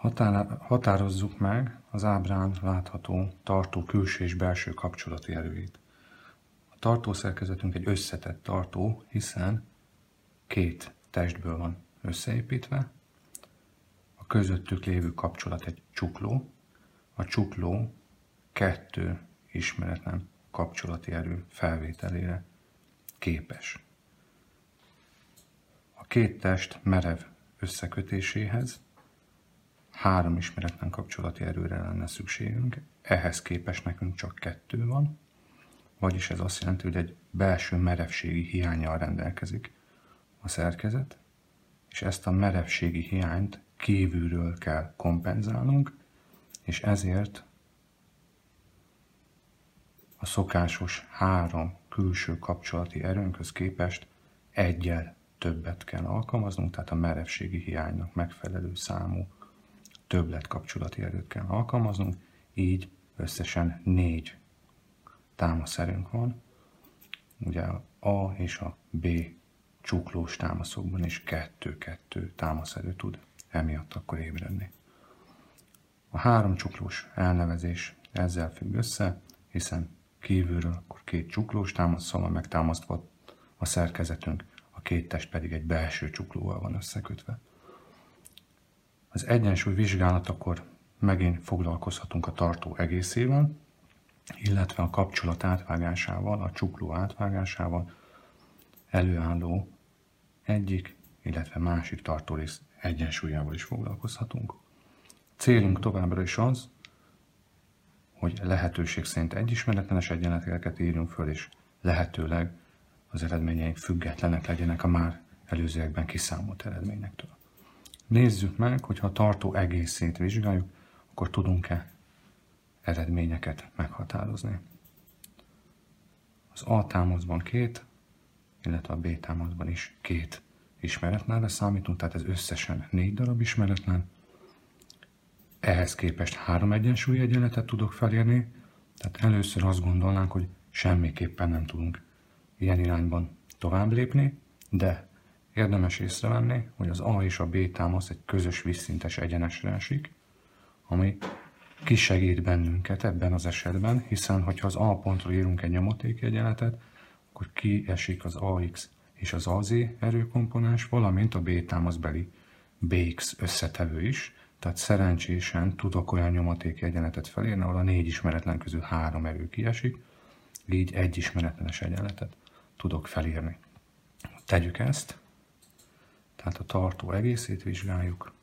Határozzuk meg az ábrán látható tartó külső és belső kapcsolati erőit. A tartószerkezetünk egy összetett tartó, hiszen két testből van összeépítve. A közöttük lévő kapcsolat egy csukló. A csukló kettő ismeretlen kapcsolati erő felvételére képes. A két test merev összekötéséhez 3 ismeretlen kapcsolati erőre lenne szükségünk, ehhez képest nekünk csak 2 van, vagyis ez azt jelenti, hogy egy belső merevségi hiánnyal rendelkezik a szerkezet, és ezt a merevségi hiányt kívülről kell kompenzálnunk, és ezért a szokásos 3 külső kapcsolati erőnkhöz képest 1-jel többet kell alkalmaznunk, tehát a merevségi hiánynak megfelelő számú többlet kapcsolati erőt kell alkalmaznunk, így összesen 4 támaszerőnk van. Ugye a A és a B csuklós támaszokban is 2-2 támaszerő tud emiatt akkor ébredni. A 3 csuklós elnevezés ezzel függ össze, hiszen kívülről akkor 2 csuklós támaszsal van megtámasztva a szerkezetünk, a két test pedig egy belső csuklóval van összekötve. Az egyensúly vizsgálatakor megint foglalkozhatunk a tartó egészével, illetve a kapcsolat átvágásával, a csukló átvágásával előálló egyik, illetve másik tartórész egyensúlyával is foglalkozhatunk. Célunk továbbra is az, hogy lehetőség szerint egyismeretlenes egyenleteket írjunk föl, és lehetőleg az eredményeink függetlenek legyenek a már előzőekben kiszámolt eredményektől. Nézzük meg, hogyha a tartó egészét vizsgáljuk, akkor tudunk-e eredményeket meghatározni. Az A támaszban 2, illetve a B támaszban is 2 ismeretlenre számítunk, tehát ez összesen 4 darab ismeretlen. Ehhez képest 3 egyensúlyi egyenletet tudok felírni, tehát először azt gondolnánk, hogy semmiképpen nem tudunk ilyen irányban tovább lépni, de érdemes észrevenni, hogy az A és a B támasz egy közös vízszintes egyenesre esik, ami kisegít bennünket ebben az esetben, hiszen hogyha az A pontról írunk egy nyomatéki egyenletet, akkor kiesik az AX és az AZ erőkomponens, valamint a B támaszbeli BX összetevő is, tehát szerencsésen tudok olyan nyomatéki egyenletet felírni, ahol a 4 ismeretlen közül 3 erő kiesik, így egy ismeretlenes egyenletet tudok felírni. Tegyük ezt, tehát a tartó egészét vizsgáljuk.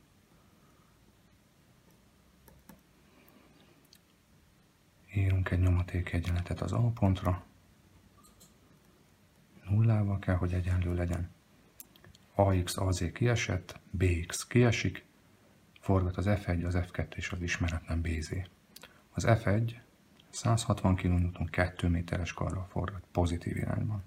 Írunk egy nyomatéki egyenletet az A pontra. Nullával kell, hogy egyenlő legyen. AX, AZ kiesett, BX kiesik, forgat az F1, az F2 és az ismeretlen BZ. Az F1 160 kN 2 méteres karral forgat pozitív irányban.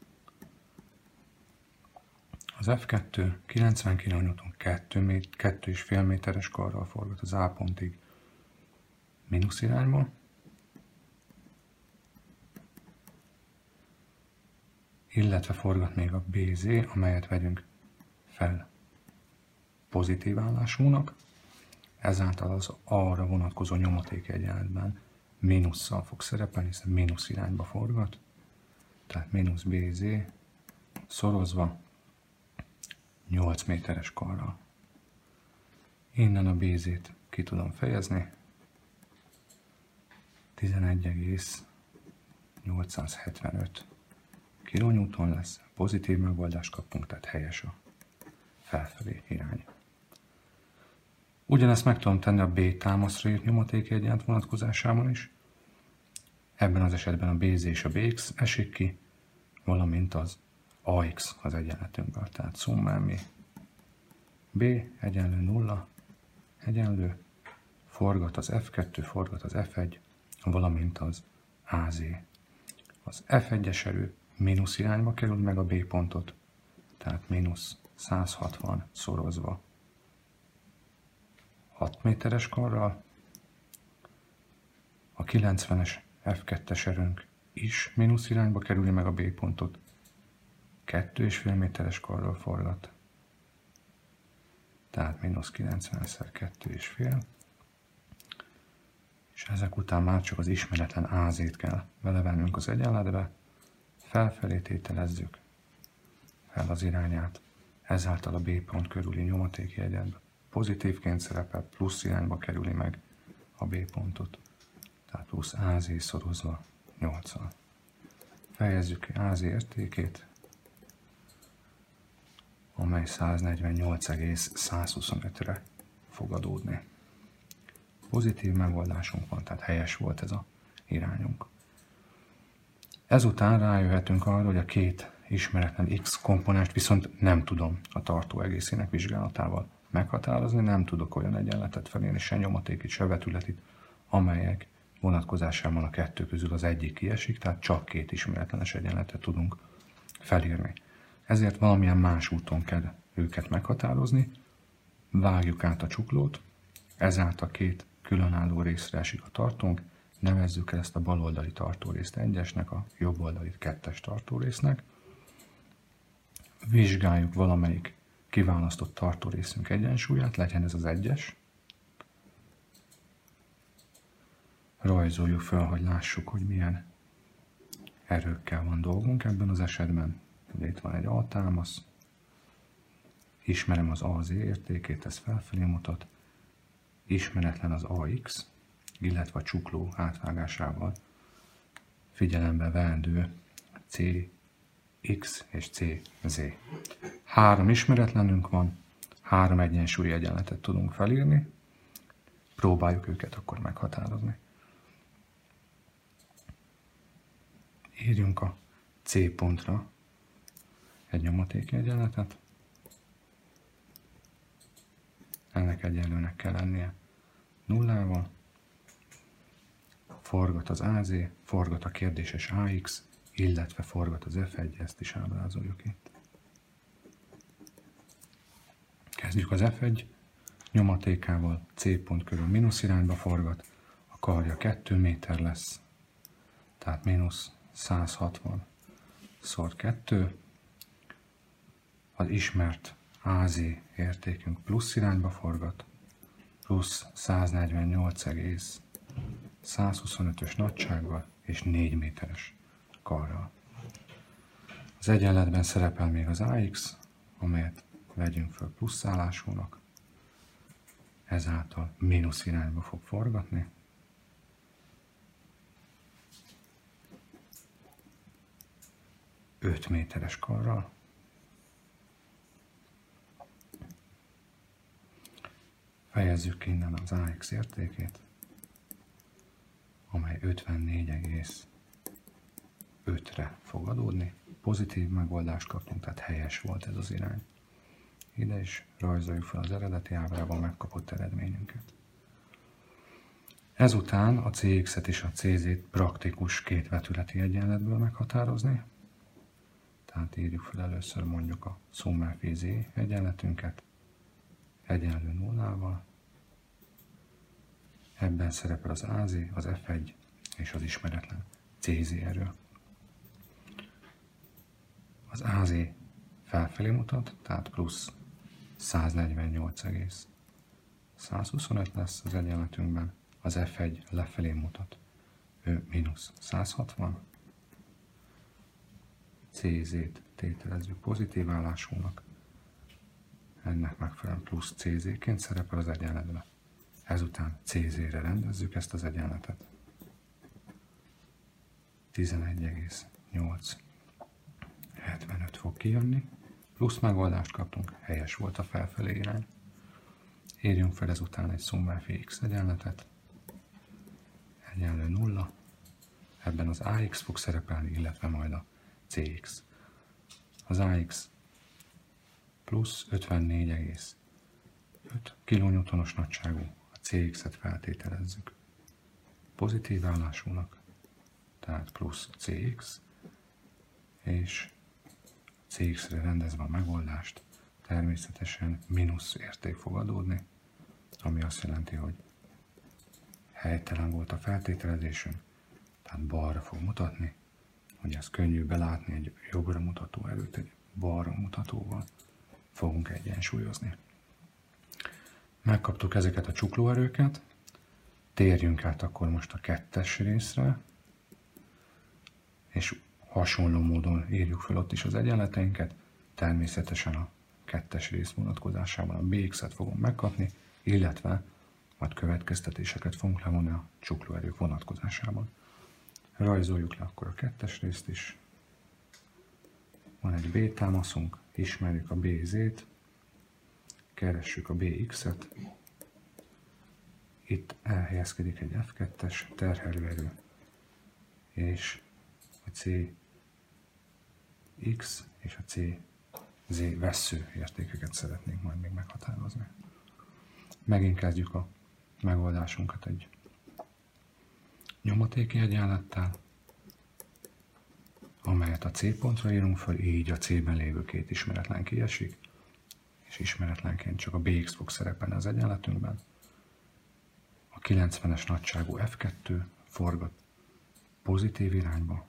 Az F2 90 kN 2,5 méteres karral forgat az A pontig mínusz irányba. Illetve forgat még a BZ, amelyet vegyünk fel pozitív állásúnak. Ezáltal az arra vonatkozó nyomatéki egyenletben mínusszal fog szerepelni, hiszen mínusz irányba forgat. Tehát mínusz BZ szorozva 8 méteres karral. Innen a BZ-t ki tudom fejezni. 11,875 kN lesz. Pozitív megoldást kapunk, tehát helyes a felfelé irány. Ugyanezt meg tudom tenni a B támaszra írt nyomatéki egyenlet vonatkozásában is. Ebben az esetben a BZ és a BX esik ki, valamint az AX az egyenletünkből. Tehát szumma mi B egyenlő 0, egyenlő, forgat az F2, forgat az F1, valamint az AZ. Az F1-es erő mínusz irányba kerül meg a B pontot, tehát mínusz 160 szorozva 6 méteres karral. A 90-es F2-es erőnk is mínusz irányba kerüli meg a B pontot, 2,5 méteres karral forgat. tehát mínusz 90-szer 2,5. És ezek után már csak az ismeretlen AZ-t kell belevennünk az egyenletbe, felfelé tételezzük fel az irányát, ezáltal a B pont körüli nyomatéki egyenlet pozitívként szerepel, plusz irányba kerüli meg a B pontot, tehát plusz AZ szorozva 8-al. Fejezzük ki AZ értékét, amely 148,125-re fog adódni. Pozitív megoldásunk van, tehát helyes volt ez a irányunk. Ezután rájöhetünk arra, hogy a két ismeretlen X komponenst viszont nem tudom a tartó egészének vizsgálatával meghatározni, nem tudok olyan egyenletet felírni, se nyomatékit, se vetületit, amelyek vonatkozásában a kettő közül az egyik kiesik, tehát csak két ismeretlenes egyenletet tudunk felírni. Ezért valamilyen más úton kell őket meghatározni, vágjuk át a csuklót, ezáltal két különálló részre esik a tartónk, nevezzük el ezt a baloldali tartórészt 1-esnek, a jobboldali 2-es tartórésznek. Vizsgáljuk valamelyik kiválasztott tartórészünk egyensúlyát, legyen ez az 1-es. Rajzoljuk fel, hogy lássuk, hogy milyen erőkkel van dolgunk ebben az esetben. Ugye itt van egy altámasz, ismerem az AZ értékét, ez felfelé mutat, ismeretlen az AX, illetve a csukló átvágásával figyelembe veendő CX és CZ. 3 ismeretlenünk van, 3 egyensúlyi egyenletet tudunk felírni, próbáljuk őket akkor meghatározni. Írjunk a C pontra egy nyomatéki egyenletet. Ennek egyenlőnek kell lennie 0-val. Forgat az AZ, forgat a kérdéses AX, illetve forgat az F1, ezt is ábrázoljuk itt. Kezdjük az F1 nyomatékával, C pont körül mínusz irányba forgat, a karja 2 méter lesz, tehát mínusz 160 szor 2, az ismert AZ értékünk plusz irányba forgat, plusz 148,125-ös nagysággal és 4 méteres karral. Az egyenletben szerepel még az AX, amelyet vegyünk föl plusz állásúnak, ezáltal mínusz irányba fog forgatni. Öt méteres karral. Fejezzük innen az AX értékét, amely 54,5-re fog adódni. Pozitív megoldást kaptunk, tehát helyes volt ez az irány. Ide is rajzoljuk fel az eredeti ábrában megkapott eredményünket. Ezután a CX-et és a CZ-t praktikus két vetületi egyenletből meghatározni. Tehát írjuk fel először mondjuk a summa phi z egyenletünket, egyenlő nullával. Ebben szerepel az AZ, az F1 és az ismeretlen CZ erő. Az AZ felfelé mutat, tehát plusz 148,125 lesz az egyenletünkben. Az F1 lefelé mutat, ő mínusz 160. CZ-t tételezzük pozitív állásúnak, ennek megfelelően plusz CZ-ként szerepel az egyenletben. Ezután CZ-re rendezzük ezt az egyenletet. 11,875 fog kijönni, plusz megoldást kaptunk, helyes volt a felfelé irány. Írjunk fel ezután egy summa phi x egyenletet, egyenlő 0, ebben az AX fog szerepelni, illetve majd a CX. Az AX plusz 54,5 kN-os nagyságú, a CX-et feltételezzük pozitív állásúnak, tehát plusz CX, és CX-re rendezve a megoldást természetesen mínusz érték fog adódni, ami azt jelenti, hogy helytelen volt a feltételezésünk, tehát balra fog mutatni, hogy ez könnyű belátni, egy jobbra mutató erőt egy balra mutatóval fogunk egyensúlyozni. Megkaptuk ezeket a csuklóerőket, térjünk át akkor most a 2-es részre, és hasonló módon írjuk fel ott is az egyenleteinket, természetesen a 2-es rész vonatkozásában a bx-et fogom megkapni, illetve majd következtetéseket fogunk levonni a csuklóerők vonatkozásában. Rajzoljuk le akkor a 2-es részt is. Van egy B támaszunk, ismerjük a BZ-t, keressük a BX-et, itt elhelyezkedik egy F2-es terhelőerő, és a CX és a CZ vessző értékeket szeretnénk majd még meghatározni. Megint kezdjük a megoldásunkat egy nyomatéki egyenlettel, amelyet a C pontra írunk föl, így a C-ben lévő két ismeretlen kiesik, és ismeretlenként csak a BX fog szerepelni az egyenletünkben. A 90-es nagyságú F2 forgat pozitív irányba,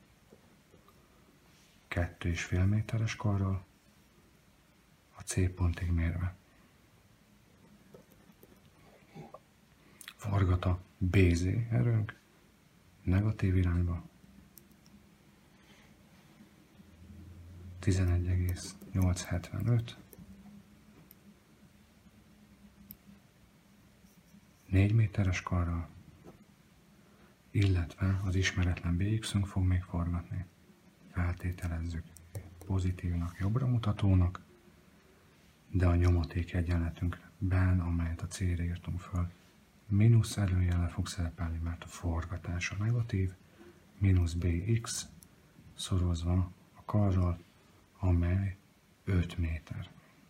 2,5 méteres karral, a C pontig mérve. Forgat a BZ erőnk negatív irányba, 11,875, 4 méteres karral, illetve az ismeretlen BX-ünk fog még forgatni. Feltételezzük pozitívnak, jobbra mutatónak, de a nyomaték egyenletünkben, amelyet a C-re írtunk föl, mínusz előjellel fog szerepelni, mert a forgatása negatív, mínusz BX szorozva a karral, amely 5 méter.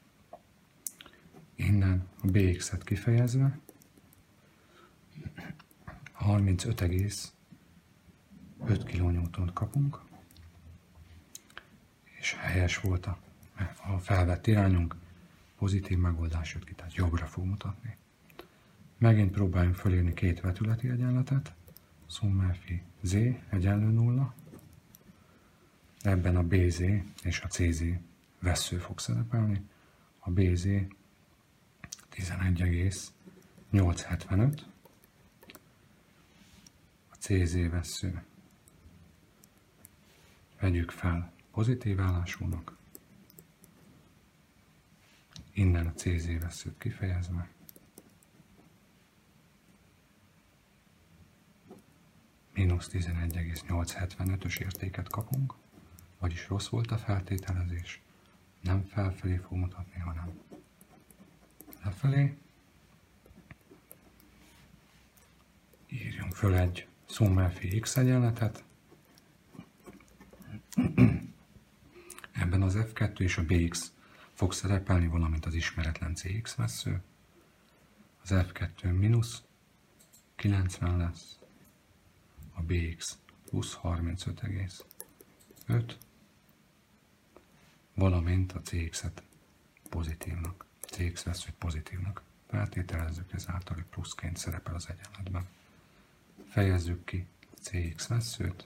Innen a BX-et kifejezve 35,5 kN kapunk, és helyes volt a felvett irányunk, pozitív megoldás jött ki, tehát jobbra fog mutatni. Megint próbáljunk fölírni két vetületi egyenletet, szumma fi z egyenlő 0, ebben a BZ és a CZ vessző fog szerepelni, a BZ 11,875, a CZ vessző vegyük fel pozitív állásúnak, innen a CZ vesszőt kifejezve, mínusz 11,875-ös értéket kapunk, vagyis rossz volt a feltételezés, nem felfelé fog mutatni, hanem lefelé. Írjunk föl egy szumma fi x egyenletet. Ebben az F2 és a BX fog szerepelni, valamint az ismeretlen CX vessző. Az F2 mínusz 90 lesz, a BX plusz 35,5, valamint a CX-et pozitívnak, CX veszőt pozitívnak feltételezzük, ezáltal hogy pluszként szerepel az egyenletben. Fejezzük ki CX vesszőt,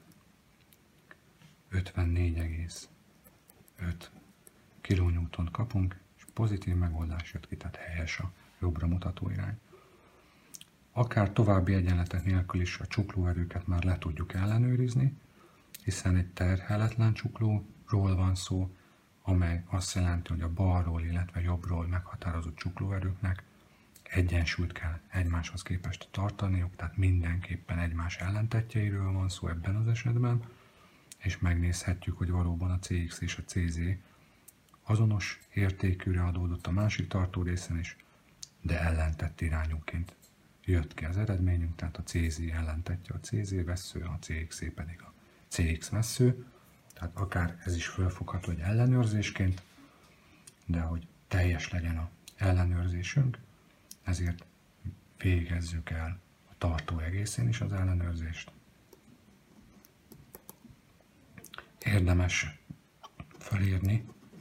54,5 kN kapunk, és pozitív megoldás jött ki, tehát helyes a jobbra mutató irány. Akár további egyenletek nélkül is a csuklóerőket már le tudjuk ellenőrizni, hiszen egy terheletlen csuklóról van szó, amely azt jelenti, hogy a balról, illetve jobbról meghatározott csuklóerőknek egyensúlyt kell egymáshoz képest tartaniuk, tehát mindenképpen egymás ellentetjeiről van szó ebben az esetben, és megnézhetjük, hogy valóban a CX és a CZ azonos értékűre adódott a másik tartó részen is, de ellentett irányúként jött ki az eredményünk, tehát a CZ ellentetje a CZ vessző, a CX pedig a CX vessző, tehát akár ez is felfogható egy ellenőrzésként, de hogy teljes legyen az ellenőrzésünk, ezért végezzük el a tartó egészén is az ellenőrzést. Érdemes felírni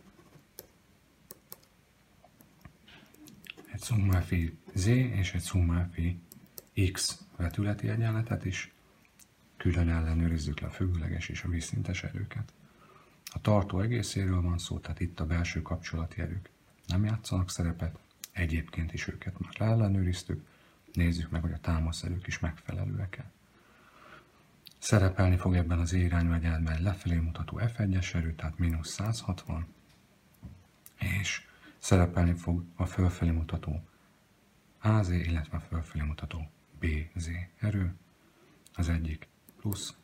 egy szumma fi z és egy szumma fi x vetületi egyenletet is, külön ellenőrizzük le a függőleges és a vízszintes erőket. A tartó egészéről van szó, tehát itt a belső kapcsolati erők nem játszanak szerepet, Egyébként is őket már leellenőriztük, nézzük meg, hogy a támaszerők is megfelelőek-e. Szerepelni fog ebben az irányú egyenletben egy lefelé mutató F1-es erő, tehát mínusz 160, és szerepelni fog a fölfelé mutató AZ, illetve a fölfelé mutató BZ erő. Az egyik plusz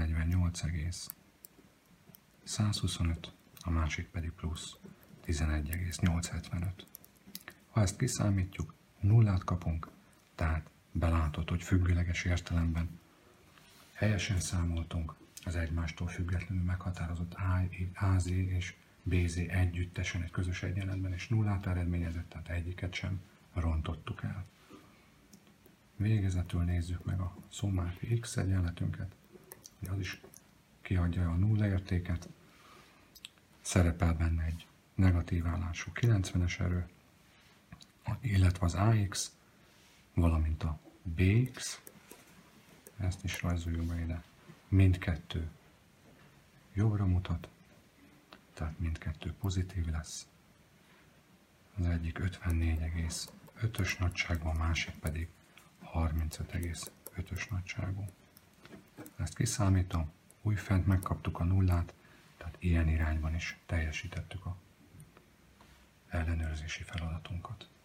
148,125, a másik pedig plusz 11,875. Ha ezt kiszámítjuk, nullát kapunk, tehát belátod, hogy függőleges értelemben helyesen számoltunk az egymástól függetlenül meghatározott AZ és BZ együttesen egy közös egyenletben, és nullát eredményezett, tehát egyiket sem rontottuk el. Végezetül nézzük meg a Sommarti X egyenletünket, hogy az is kiadja a nulla értéket. Szerepel benne egy negatív állású 90-es erő, illetve az AX, valamint a BX, ezt is rajzoljuk be ide, mindkettő jobbra mutat, tehát mindkettő pozitív lesz. Az egyik 54,5-ös nagyságú, a másik pedig 35,5-ös nagyságú. Ezt kiszámítom, újfent megkaptuk a nullát, tehát ilyen irányban is teljesítettük az ellenőrzési feladatunkat.